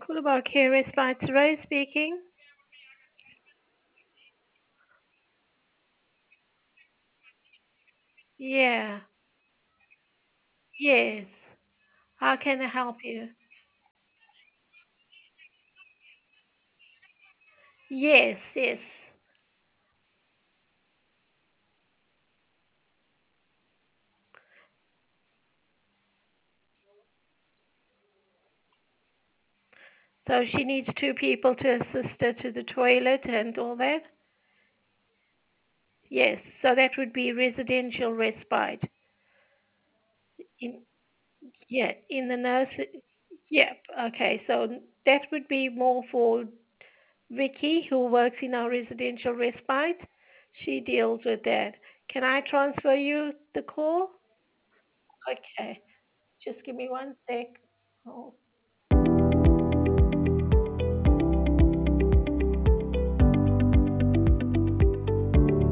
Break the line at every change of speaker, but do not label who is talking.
Coolabah Care Respite, Ray speaking. Yeah, yes. How can I help you? Yes, yes. So she needs two people to assist her to the toilet and all that? Yes, so that would be residential respite. In, yeah, in the nurse. Yep, okay, so that would be more for Vicky, who works in our residential respite. She deals with that. Can I transfer you the call? Okay. Just give me one sec. Oh.